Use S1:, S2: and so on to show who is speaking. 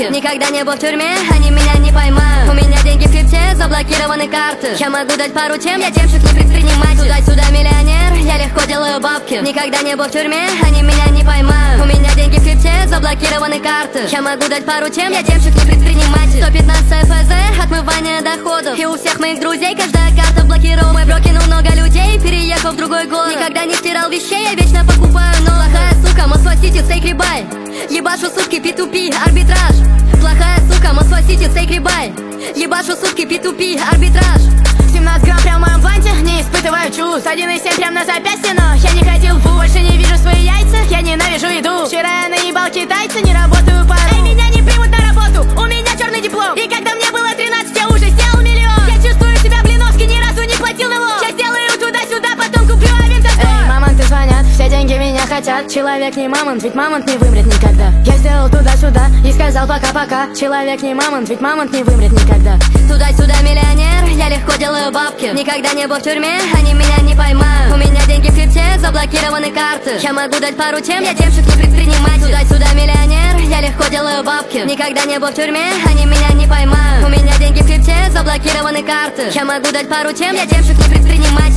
S1: бабки. Никогда не был в тюрьме, они меня не поймают. У меня деньги в крипте, заблокированы карты. Я могу дать пару тем, я демщик, не предприниматель. Туда-сюда миллионер, я легко делаю бабки. Никогда не был в тюрьме, они меня не поймают. У меня деньги в крипте, заблокированы карты. Я могу дать пару тем, я демщик, не предприниматель. 115 ФЗ, отмывание доходов. И у всех моих друзей каждая карта блокирована. Мой бро кинул много людей, переехал в другой город. Никогда не стирал вещей, я вечно покупаю новых. Плохая сука, Москва-Сити, стейк рибай. Ебашу сутки, P2P, арбитраж. Плохая сука, Москва-Сити, стейк рибай. Ебашу сутки, P2P, арбитраж.
S2: 17 грамм прям в моем планте, не испытываю чувств. 1,7 прям на запястье, но я не ходил в больше не вижу свои яйца, я ненавижу еду. Вчера я наебал китайца, не работаю по. Эй, меня не примут на работу, у меня черный диплом. И когда мне было 13, я уже сделал миллион. Я чувствую себя Блиновский, ни разу не платил налог. Я сделаю туда-сюда, потом куплю авентадор. Эй, мамонты звонят, все деньги меня хотят. Человек не мамонт, ведь мамонт не вымрет никогда. Я сделал туда-сюда и сказал пока-пока. Человек не мамонт, ведь мамонт не вымрет никогда.
S1: Туда-сюда миллионер, я легко делаю бабки. Никогда не был в тюрьме, они меня не поймают. У меня деньги в крипте, заблокированы карты. Я могу дать пару тем, я демщик, не предприниматель. Туда-сюда миллионер, я легко делаю бабки. Никогда не был в тюрьме, они меня не поймают. У меня деньги в крипте, заблокированы карты. Я могу дать пару тем, я демщик, не предприниматель.